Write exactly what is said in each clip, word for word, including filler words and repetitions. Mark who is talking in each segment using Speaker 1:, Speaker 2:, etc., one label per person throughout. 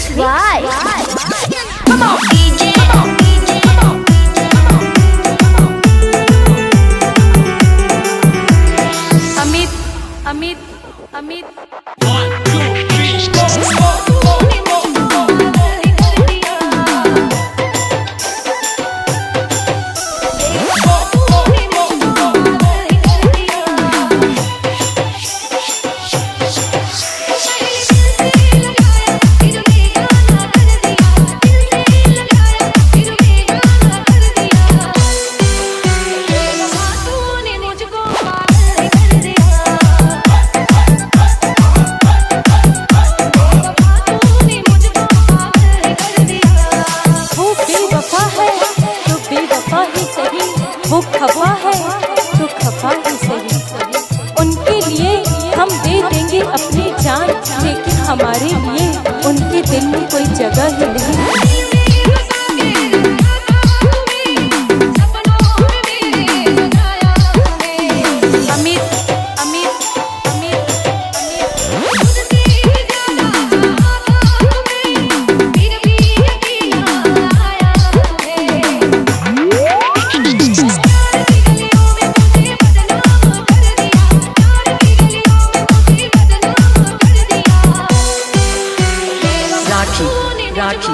Speaker 1: Mixed by Come on D J Amit Amit Amit one two three go वो खफा है तो खफा ही सही। उनके लिए हम दे देंगे अपनी जान, लेकिन हमारे लिए उनके दिल में कोई जगह ही नहीं। Rachi,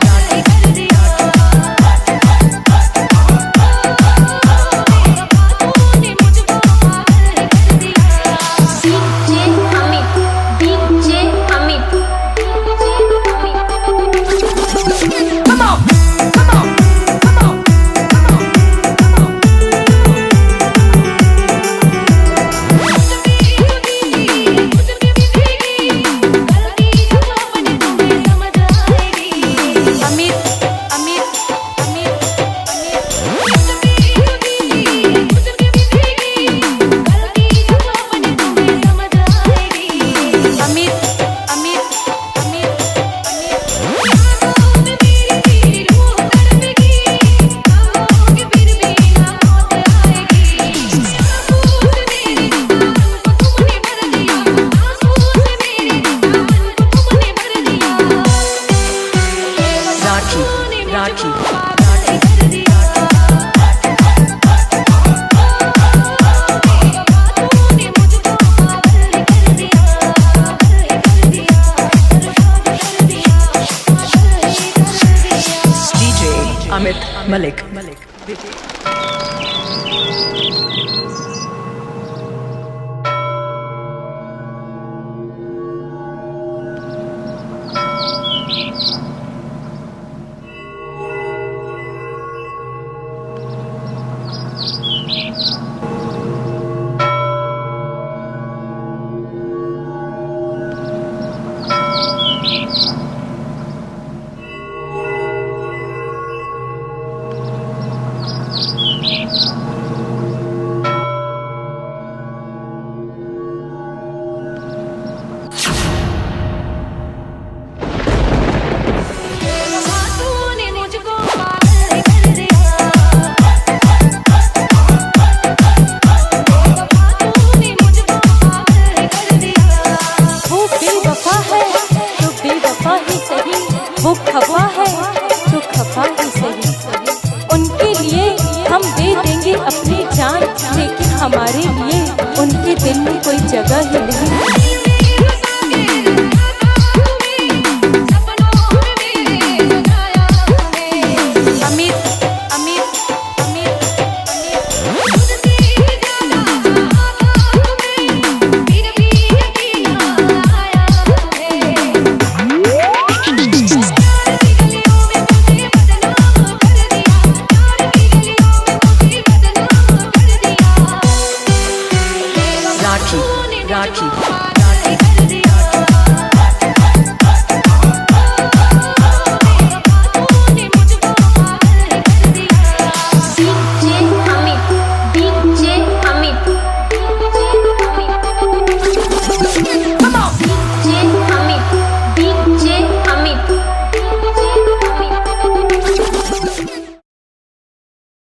Speaker 1: Rachi, D J Amit Malik. वो खफा है तो खफा ही सही। उनके लिए हम दे देंगे अपनी जान, लेकिन हमारे लिए उनके दिल में कोई जगह ही नहीं।